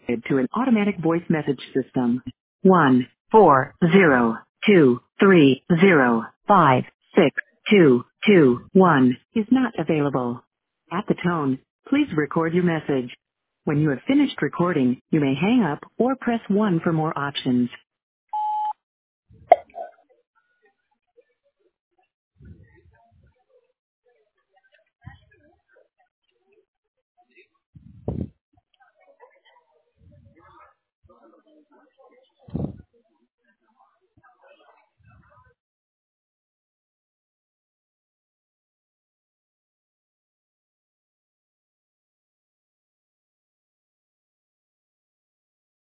to an automatic voice message system. 14023056221 is not available. At the tone, please record your message. When you have finished recording, you may hang up or press 1 for more options.